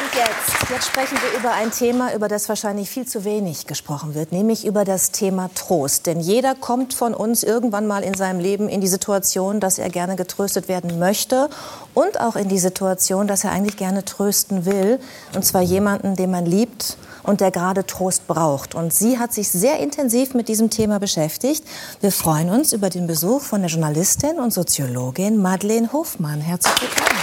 Und jetzt sprechen wir über ein Thema, über das wahrscheinlich viel zu wenig gesprochen wird, nämlich über das Thema Trost. Denn jeder kommt von uns irgendwann mal in seinem Leben in die Situation, dass er gerne getröstet werden möchte und auch in die Situation, dass er eigentlich gerne trösten will. Und zwar jemanden, den man liebt und der gerade Trost braucht. Und sie hat sich sehr intensiv mit diesem Thema beschäftigt. Wir freuen uns über den Besuch von der Journalistin und Soziologin Madeleine Hofmann. Herzlich willkommen.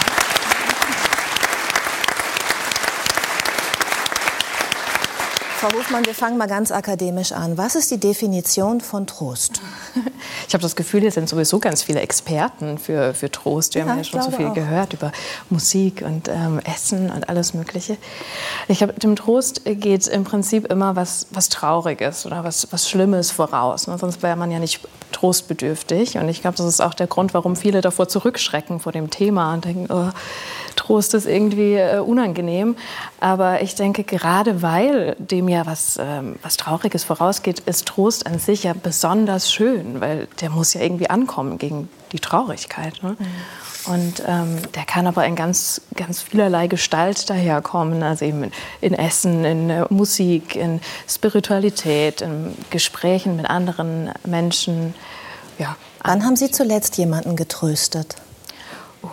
Frau Hofmann, wir fangen mal ganz akademisch an. Was ist die Definition von Trost? Ich habe das Gefühl, hier sind sowieso ganz viele Experten für Trost. Wir haben ja schon so viel gehört über Musik und Essen und alles Mögliche. Ich glaube, dem Trost geht im Prinzip immer was Trauriges oder was Schlimmes voraus. Sonst wäre man ja nicht trostbedürftig. Und ich glaube, das ist auch der Grund, warum viele davor zurückschrecken vor dem Thema und denken, oh, Trost ist irgendwie unangenehm. Aber ich denke, gerade weil dem ja was Trauriges vorausgeht, ist Trost an sich ja besonders schön, weil der muss ja irgendwie ankommen gegen die Traurigkeit. Ne? Mhm. Und der kann aber in ganz, ganz vielerlei Gestalt daherkommen, also eben in Essen, in Musik, in Spiritualität, in Gesprächen mit anderen Menschen. Ja. Wann haben Sie zuletzt jemanden getröstet? Oh.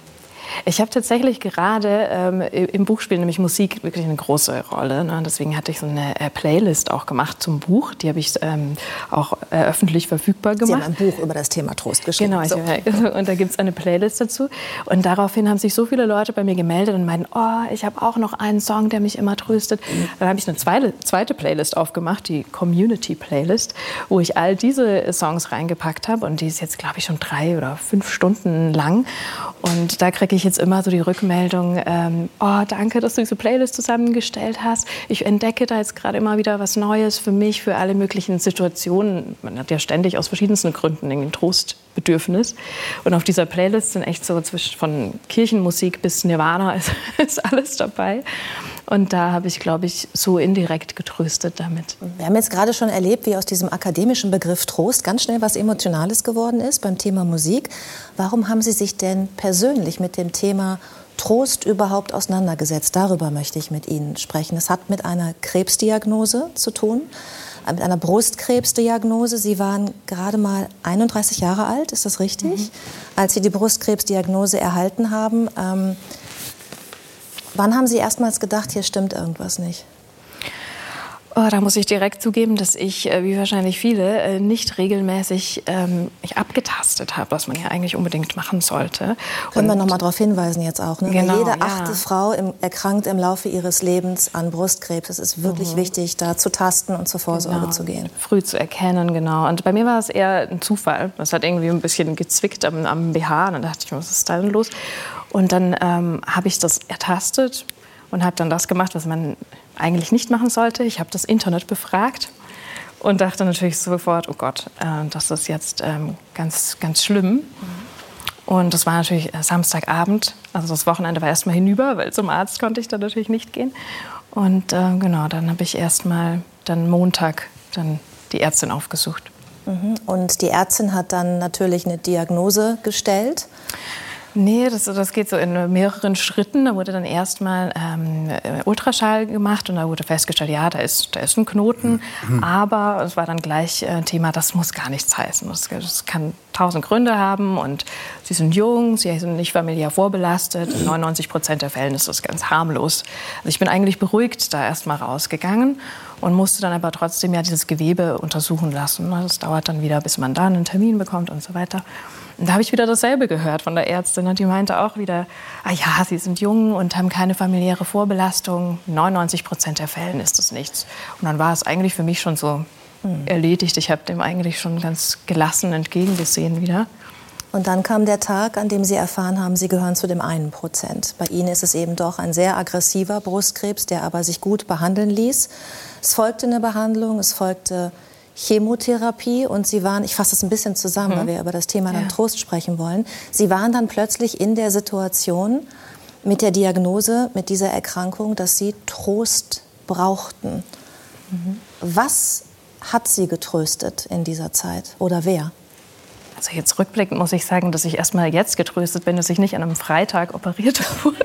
Ich habe tatsächlich gerade im Buch spielt nämlich Musik wirklich eine große Rolle. Ne? Deswegen hatte ich so eine Playlist auch gemacht zum Buch. Die habe ich auch öffentlich verfügbar gemacht. Sie haben ein Buch über das Thema Trost geschrieben. Genau, und da gibt es eine Playlist dazu. Und daraufhin haben sich so viele Leute bei mir gemeldet und meinten, oh, ich habe auch noch einen Song, der mich immer tröstet. Dann habe ich eine zweite Playlist aufgemacht, die Community-Playlist, wo ich all diese Songs reingepackt habe. Und die ist jetzt, glaube ich, schon 3 oder 5 Stunden lang. Und da kriege ich jetzt immer so die Rückmeldung, oh, danke, dass du diese Playlist zusammengestellt hast. Ich entdecke da jetzt gerade immer wieder was Neues für mich, für alle möglichen Situationen. Man hat ja ständig aus verschiedensten Gründen ein Trostbedürfnis. Und auf dieser Playlist sind echt so von Kirchenmusik bis Nirvana ist alles dabei. Und da habe ich, glaube ich, so indirekt getröstet damit. Wir haben jetzt gerade schon erlebt, wie aus diesem akademischen Begriff Trost ganz schnell was Emotionales geworden ist beim Thema Musik. Warum haben Sie sich denn persönlich mit dem Thema Trost überhaupt auseinandergesetzt? Darüber möchte ich mit Ihnen sprechen. Es hat mit einer Krebsdiagnose zu tun, mit einer Brustkrebsdiagnose. Sie waren gerade mal 31 Jahre alt, ist das richtig? Mhm. Als Sie die Brustkrebsdiagnose erhalten haben. Wann haben Sie erstmals gedacht, hier stimmt irgendwas nicht? Oh, da muss ich direkt zugeben, dass ich, wie wahrscheinlich viele, nicht regelmäßig mich abgetastet habe, was man ja eigentlich unbedingt machen sollte. Können wir noch mal darauf hinweisen jetzt auch. Ne? Genau, jede 8. Frau erkrankt im Laufe ihres Lebens an Brustkrebs. Es ist wirklich wichtig, da zu tasten und zur Vorsorge zu gehen. Früh zu erkennen, genau. Und bei mir war es eher ein Zufall. Das hat irgendwie ein bisschen gezwickt am BH. Und dann dachte ich mir, was ist da denn los? Und dann habe ich das ertastet und habe dann das gemacht, was man eigentlich nicht machen sollte. Ich habe das Internet befragt und dachte natürlich sofort, oh Gott, das ist jetzt ganz, ganz schlimm. Und das war natürlich Samstagabend, also das Wochenende war erst mal hinüber, weil zum Arzt konnte ich dann natürlich nicht gehen. Und genau, dann habe ich erst mal dann Montag dann die Ärztin aufgesucht. Und die Ärztin hat dann natürlich eine Diagnose gestellt? Nee, das geht so in mehreren Schritten. Da wurde dann erstmal Ultraschall gemacht und da wurde festgestellt, ja, da ist ein Knoten. Aber es war dann gleich Thema, das muss gar nichts heißen. Das kann 1000 Gründe haben und Sie sind jung, Sie sind nicht familiär vorbelastet. In 99% der Fällen ist das ganz harmlos. Also ich bin eigentlich beruhigt da erstmal rausgegangen und musste dann aber trotzdem ja dieses Gewebe untersuchen lassen. Das dauert dann wieder, bis man dann einen Termin bekommt und so weiter. Und da habe ich wieder dasselbe gehört von der Ärztin. Und die meinte auch wieder, ah ja, Sie sind jung und haben keine familiäre Vorbelastung. In 99% der Fällen ist das nichts. Und dann war es eigentlich für mich schon so erledigt. Ich habe dem eigentlich schon ganz gelassen entgegengesehen wieder. Und dann kam der Tag, an dem Sie erfahren haben, Sie gehören zu dem 1%. Bei Ihnen ist es eben doch ein sehr aggressiver Brustkrebs, der aber sich gut behandeln ließ. Es folgte eine Behandlung, es folgte Chemotherapie und Sie waren, ich fasse das ein bisschen zusammen, weil wir über das Thema dann Trost sprechen wollen, Sie waren dann plötzlich in der Situation mit der Diagnose, mit dieser Erkrankung, dass Sie Trost brauchten. Was hat Sie getröstet in dieser Zeit oder wer? Also jetzt rückblickend muss ich sagen, dass ich erst mal jetzt getröstet bin, dass ich nicht an einem Freitag operiert wurde.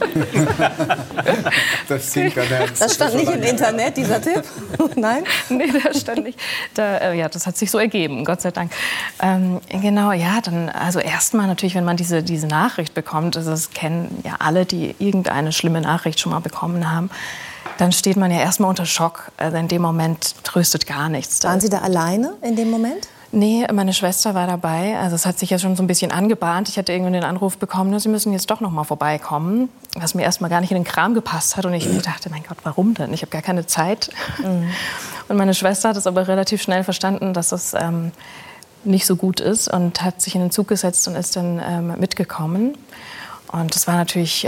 Das stand nicht im Internet, dieser Tipp? Nein? Nee, das stand nicht. Das hat sich so ergeben, Gott sei Dank. Genau, ja, dann, also erstmal natürlich, wenn man diese Nachricht bekommt, also das kennen ja alle, die irgendeine schlimme Nachricht schon mal bekommen haben, dann steht man ja erstmal unter Schock. Also in dem Moment tröstet gar nichts. Waren Sie da alleine in dem Moment? Nee, meine Schwester war dabei. Also es hat sich ja schon so ein bisschen angebahnt. Ich hatte irgendwann den Anruf bekommen, Sie müssen jetzt doch noch mal vorbeikommen. Was mir erst mal gar nicht in den Kram gepasst hat. Und ich dachte, mein Gott, warum denn? Ich habe gar keine Zeit. Und meine Schwester hat es aber relativ schnell verstanden, dass es nicht so gut ist. Und hat sich in den Zug gesetzt und ist dann mitgekommen. Und das war natürlich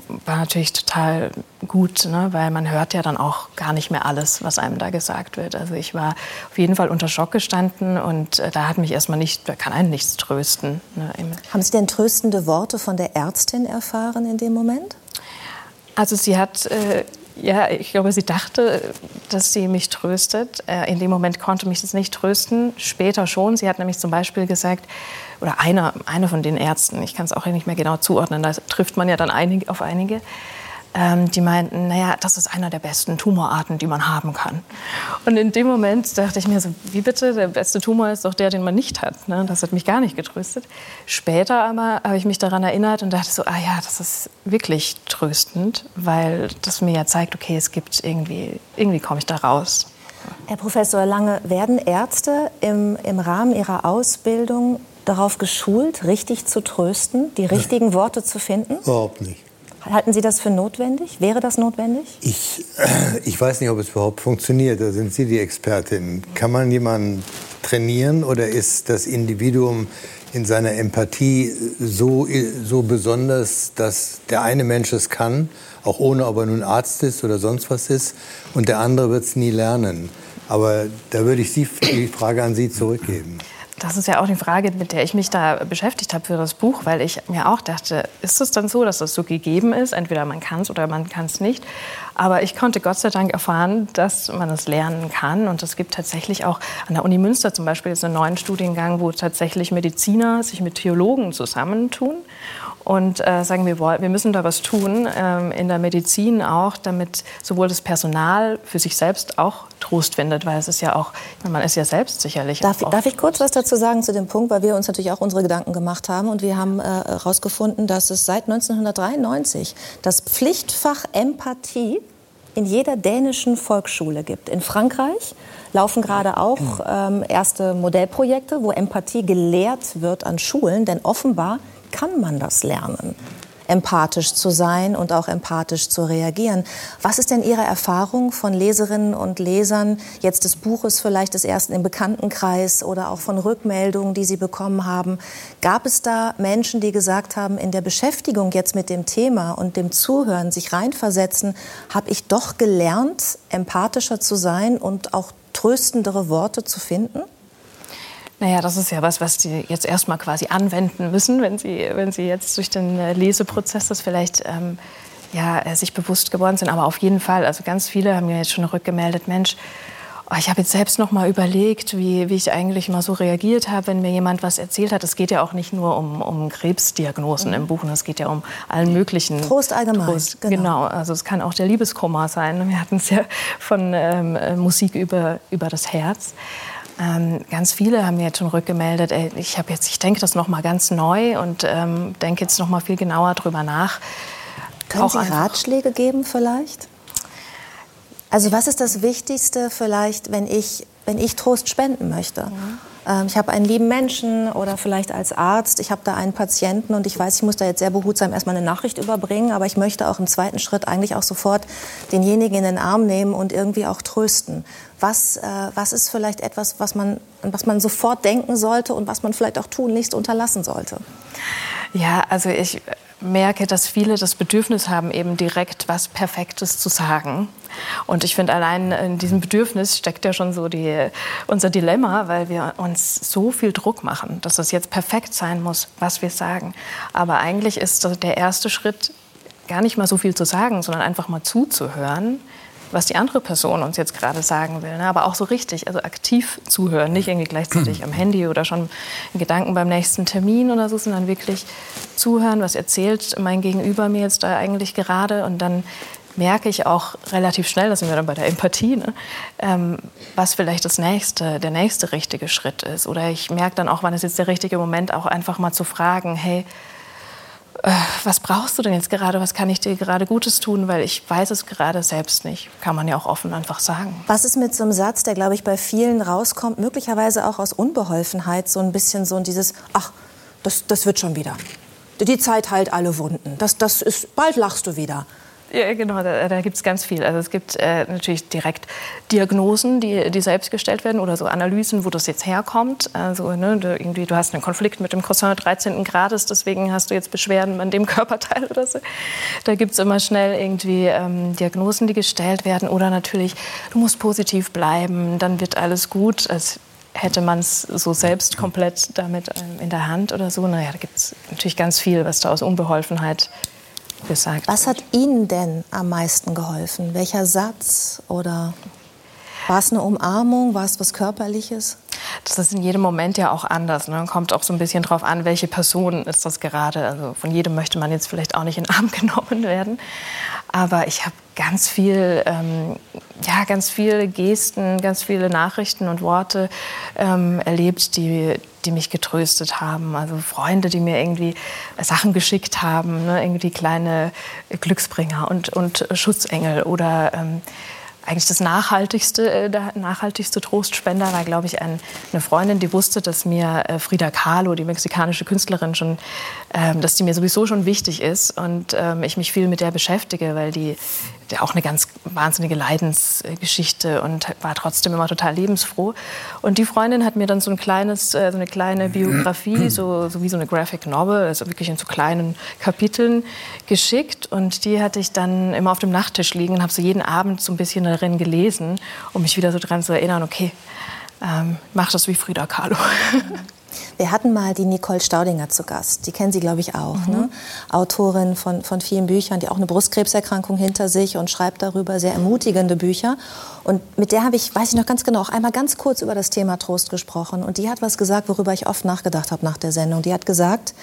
total gut, ne? Weil man hört ja dann auch gar nicht mehr alles, was einem da gesagt wird. Also ich war auf jeden Fall unter Schock gestanden und da hat mich erstmal da kann einen nichts trösten. Ne? Haben Sie denn tröstende Worte von der Ärztin erfahren in dem Moment? Also sie hat, ich glaube, sie dachte, dass sie mich tröstet. In dem Moment konnte mich das nicht trösten, später schon. Sie hat nämlich zum Beispiel gesagt, oder eine von den Ärzten, ich kann es auch nicht mehr genau zuordnen, da trifft man ja dann auf einige, die meinten, naja, das ist einer der besten Tumorarten, die man haben kann. Und in dem Moment dachte ich mir so, wie bitte, der beste Tumor ist doch der, den man nicht hat. Ne? Das hat mich gar nicht getröstet. Später aber habe ich mich daran erinnert und dachte so, das ist wirklich tröstend, weil das mir ja zeigt, okay, es gibt irgendwie komme ich da raus. Herr Professor Lange, werden Ärzte im Rahmen ihrer Ausbildung darauf geschult, richtig zu trösten, die richtigen Worte zu finden? Überhaupt nicht. Halten Sie das für notwendig? Wäre das notwendig? Ich weiß nicht, ob es überhaupt funktioniert. Da sind Sie die Expertin. Kann man jemanden trainieren oder ist das Individuum in seiner Empathie so besonders, dass der eine Mensch es kann, auch ohne, ob er nun Arzt ist oder sonst was ist, und der andere wird es nie lernen? Aber da würde ich die Frage an Sie zurückgeben. Das ist ja auch die Frage, mit der ich mich da beschäftigt habe für das Buch, weil ich mir auch dachte, ist es dann so, dass das so gegeben ist? Entweder man kann es oder man kann es nicht. Aber ich konnte Gott sei Dank erfahren, dass man es lernen kann. Und es gibt tatsächlich auch an der Uni Münster zum Beispiel jetzt einen neuen Studiengang, wo tatsächlich Mediziner sich mit Theologen zusammentun und sagen, wir müssen da was tun, in der Medizin auch, damit sowohl das Personal für sich selbst auch Trost findet, weil es ist ja auch, man ist ja selbst sicherlich. Darf ich kurz was dazu sagen zu dem Punkt, weil wir uns natürlich auch unsere Gedanken gemacht haben und wir haben herausgefunden, dass es seit 1993 das Pflichtfach Empathie in jeder dänischen Volksschule gibt. In Frankreich laufen gerade auch erste Modellprojekte, wo Empathie gelehrt wird an Schulen, denn offenbar kann man das lernen, empathisch zu sein und auch empathisch zu reagieren. Was ist denn Ihre Erfahrung von Leserinnen und Lesern jetzt des Buches, vielleicht des ersten im Bekanntenkreis oder auch von Rückmeldungen, die Sie bekommen haben? Gab es da Menschen, die gesagt haben, in der Beschäftigung jetzt mit dem Thema und dem Zuhören, sich reinversetzen, habe ich doch gelernt, empathischer zu sein und auch tröstendere Worte zu finden? Naja, das ist ja was Sie jetzt erstmal quasi anwenden müssen, wenn Sie jetzt durch den Leseprozess das vielleicht sich bewusst geworden sind. Aber auf jeden Fall, also ganz viele haben mir jetzt schon rückgemeldet, Mensch, ich habe jetzt selbst noch mal überlegt, wie ich eigentlich mal so reagiert habe, wenn mir jemand was erzählt hat. Es geht ja auch nicht nur um Krebsdiagnosen im Buch, es geht ja um allen möglichen Trost allgemein. Trost, genau, also es kann auch der Liebeskummer sein. Wir hatten es ja von Musik über das Herz. Ganz viele haben mir jetzt schon rückgemeldet, ich denke das noch mal ganz neu und denke jetzt noch mal viel genauer drüber nach. Können Sie Ratschläge geben vielleicht? Also was ist das Wichtigste vielleicht, wenn ich Trost spenden möchte? Ich habe einen lieben Menschen oder vielleicht als Arzt, ich habe da einen Patienten und ich weiß, ich muss da jetzt sehr behutsam erstmal eine Nachricht überbringen, aber ich möchte auch im zweiten Schritt eigentlich auch sofort denjenigen in den Arm nehmen und irgendwie auch trösten. Was ist vielleicht etwas, was man sofort denken sollte und was man vielleicht auch tunlichst unterlassen sollte? Ja, also ich merke, dass viele das Bedürfnis haben, eben direkt was Perfektes zu sagen. Und ich finde, allein in diesem Bedürfnis steckt ja schon so unser Dilemma, weil wir uns so viel Druck machen, dass es jetzt perfekt sein muss, was wir sagen. Aber eigentlich ist der erste Schritt, gar nicht mal so viel zu sagen, sondern einfach mal zuzuhören. was die andere Person uns jetzt gerade sagen will. Ne? Aber auch so richtig, also aktiv zuhören, nicht irgendwie gleichzeitig am Handy oder schon in Gedanken beim nächsten Termin oder so, sondern wirklich zuhören, was erzählt mein Gegenüber mir jetzt da eigentlich gerade. Und dann merke ich auch relativ schnell, das sind wir dann bei der Empathie, ne? Was vielleicht der nächste richtige Schritt ist. Oder ich merke dann auch, wann ist jetzt der richtige Moment, auch einfach mal zu fragen, hey, was brauchst du denn jetzt gerade, was kann ich dir gerade Gutes tun, weil ich weiß es gerade selbst nicht. Kann man ja auch offen einfach sagen. Was ist mit so einem Satz, der, glaube ich, bei vielen rauskommt, möglicherweise auch aus Unbeholfenheit, so ein bisschen so dieses, ach, das wird schon wieder. Die Zeit heilt alle Wunden. Das ist, bald lachst du wieder. Ja, genau, da gibt es ganz viel. Also es gibt natürlich direkt Diagnosen, die selbst gestellt werden oder so Analysen, wo das jetzt herkommt. Also ne, du hast einen Konflikt mit dem Croissant 13. Grades, deswegen hast du jetzt Beschwerden an dem Körperteil oder so. Da gibt es immer schnell irgendwie Diagnosen, die gestellt werden. Oder natürlich, du musst positiv bleiben, dann wird alles gut. Als hätte man es so selbst komplett damit in der Hand oder so. Naja, da gibt es natürlich ganz viel, was da aus Unbeholfenheit gesagt. Was hat Ihnen denn am meisten geholfen? Welcher Satz oder war es eine Umarmung? War es was Körperliches? Das ist in jedem Moment ja auch anders. Ne? Kommt auch so ein bisschen drauf an, welche Person ist das gerade. Also von jedem möchte man jetzt vielleicht auch nicht in den Arm genommen werden. Aber ich habe ganz viele Gesten, ganz viele Nachrichten und Worte erlebt, die mich getröstet haben. Also Freunde, die mir irgendwie Sachen geschickt haben, ne? Irgendwie kleine Glücksbringer und Schutzengel oder eigentlich der nachhaltigste Trostspender war, glaube ich, eine Freundin, die wusste, dass mir Frida Kahlo, die mexikanische Künstlerin, dass die mir sowieso schon wichtig ist und ich mich viel mit der beschäftige, weil die auch eine ganz wahnsinnige Leidensgeschichte und war trotzdem immer total lebensfroh. Und die Freundin hat mir dann so eine kleine Biografie, so wie so eine Graphic Novel, also wirklich in so kleinen Kapiteln geschickt. Und die hatte ich dann immer auf dem Nachttisch liegen und habe so jeden Abend so ein bisschen darin gelesen, um mich wieder so dran zu erinnern, okay, mach das wie Frida Kahlo. Wir hatten mal die Nicole Staudinger zu Gast. Die kennen Sie, glaube ich, auch. Ne? Autorin von vielen Büchern, die auch eine Brustkrebserkrankung hinter sich und schreibt darüber sehr ermutigende Bücher. Und mit der habe ich, weiß ich noch ganz genau, auch einmal ganz kurz über das Thema Trost gesprochen. Und die hat was gesagt, worüber ich oft nachgedacht habe nach der Sendung. Die hat gesagt,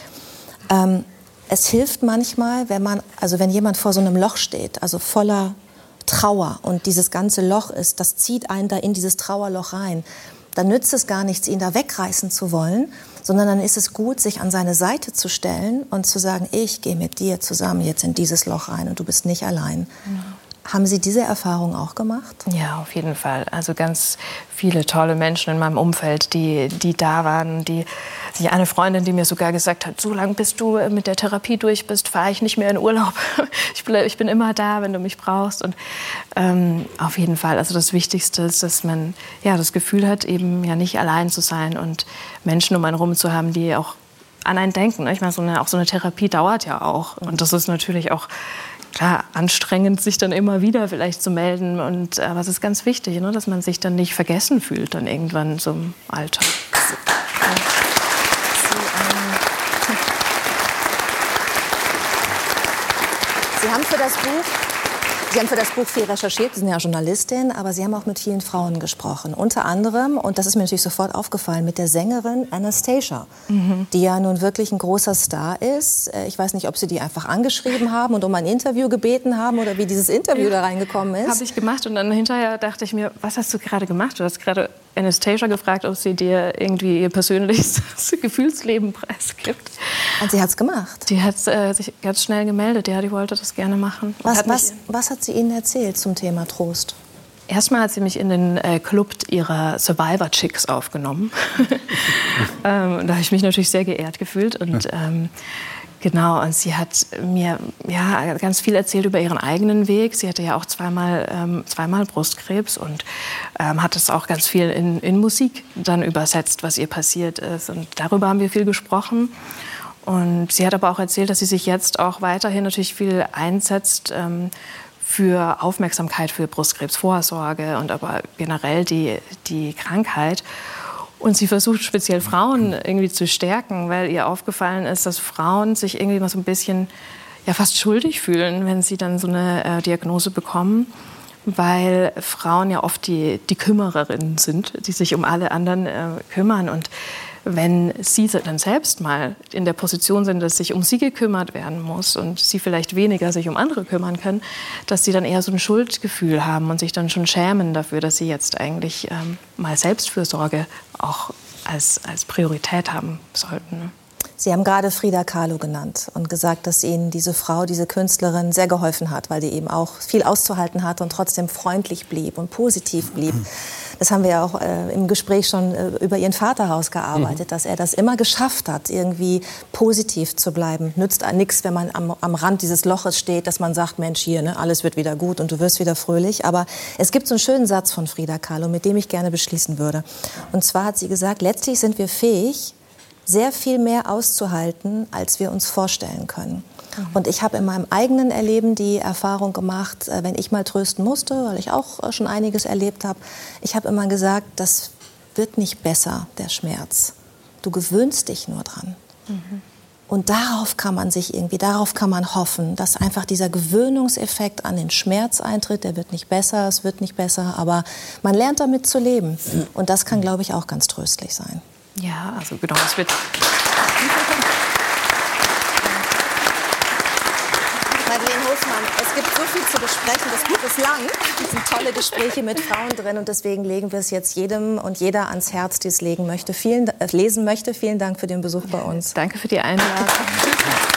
es hilft manchmal, wenn jemand vor so einem Loch steht, also voller Trauer und dieses ganze Loch das zieht einen da in dieses Trauerloch rein. Dann nützt es gar nichts, ihn da wegreißen zu wollen, sondern dann ist es gut, sich an seine Seite zu stellen und zu sagen, ich gehe mit dir zusammen jetzt in dieses Loch rein und du bist nicht allein. Ja. Haben Sie diese Erfahrung auch gemacht? Ja, auf jeden Fall. Also ganz viele tolle Menschen in meinem Umfeld, die da waren. Eine Freundin, die mir sogar gesagt hat, so lange bis du mit der Therapie durch bist, fahre ich nicht mehr in Urlaub. Ich bin immer da, wenn du mich brauchst. Und auf jeden Fall, also das Wichtigste ist, dass man das Gefühl hat, eben ja nicht allein zu sein und Menschen um einen herum zu haben, die auch an einen denken. Ich meine, so eine Therapie dauert ja auch. Und das ist natürlich auch klar, anstrengend, sich dann immer wieder vielleicht zu melden. Aber es ist ganz wichtig, ne, dass man sich dann nicht vergessen fühlt, dann irgendwann so im Alter. Sie haben für das Buch viel recherchiert, Sie sind ja Journalistin, aber Sie haben auch mit vielen Frauen gesprochen. Unter anderem, und das ist mir natürlich sofort aufgefallen, mit der Sängerin Anastacia, die ja nun wirklich ein großer Star ist. Ich weiß nicht, ob Sie die einfach angeschrieben haben und um ein Interview gebeten haben oder wie dieses Interview da reingekommen ist. Habe ich gemacht und dann hinterher dachte ich mir, was hast du gerade gemacht? Du hast gerade Anastacia gefragt, ob sie dir irgendwie ihr persönliches Gefühlsleben preisgibt. Und sie hat es gemacht? Die hat sich ganz schnell gemeldet, ja, die wollte das gerne machen. Was hat sie Ihnen erzählt zum Thema Trost? Erstmal hat sie mich in den Club ihrer Survivor-Chicks aufgenommen. Da habe ich mich natürlich sehr geehrt gefühlt. Und genau, und sie hat mir ganz viel erzählt über ihren eigenen Weg. Sie hatte ja auch zweimal Brustkrebs und hat das auch ganz viel in Musik dann übersetzt, was ihr passiert ist. Und darüber haben wir viel gesprochen. Und sie hat aber auch erzählt, dass sie sich jetzt auch weiterhin natürlich viel einsetzt für Aufmerksamkeit für Brustkrebsvorsorge und aber generell die Krankheit. Und sie versucht speziell Frauen irgendwie zu stärken, weil ihr aufgefallen ist, dass Frauen sich irgendwie mal so ein bisschen fast schuldig fühlen, wenn sie dann so eine Diagnose bekommen. weil Frauen ja oft die Kümmererinnen sind, die sich um alle anderen kümmern. Und wenn sie dann selbst mal in der Position sind, dass sich um sie gekümmert werden muss und sie vielleicht weniger sich um andere kümmern können, dass sie dann eher so ein Schuldgefühl haben und sich dann schon schämen dafür, dass sie jetzt eigentlich mal Selbstfürsorge auch als Priorität haben sollten. Sie haben gerade Frida Kahlo genannt und gesagt, dass Ihnen diese Frau, diese Künstlerin sehr geholfen hat, weil die eben auch viel auszuhalten hatte und trotzdem freundlich blieb und positiv blieb. Das haben wir ja auch im Gespräch schon über Ihren Vater ausgearbeitet, dass er das immer geschafft hat, irgendwie positiv zu bleiben. Nützt nichts, wenn man am Rand dieses Loches steht, dass man sagt, Mensch, hier, ne, alles wird wieder gut und du wirst wieder fröhlich. Aber es gibt so einen schönen Satz von Frida Kahlo, mit dem ich gerne beschließen würde. Und zwar hat sie gesagt, letztlich sind wir fähig, sehr viel mehr auszuhalten, als wir uns vorstellen können. Und ich habe in meinem eigenen Erleben die Erfahrung gemacht, wenn ich mal trösten musste, weil ich auch schon einiges erlebt habe, ich habe immer gesagt, das wird nicht besser, der Schmerz. Du gewöhnst dich nur dran. Und darauf kann man hoffen, dass einfach dieser Gewöhnungseffekt an den Schmerz eintritt. Der wird nicht besser, es wird nicht besser, aber man lernt damit zu leben. Und das kann, glaube ich, auch ganz tröstlich sein. Ja, also genau, es wird... Madeleine Hofmann, es gibt so viel zu besprechen. Das Buch ist lang. Es sind tolle Gespräche mit Frauen drin. Und deswegen legen wir es jetzt jedem und jeder ans Herz, die es lesen möchte. Vielen Dank für den Besuch bei uns. Danke für die Einladung.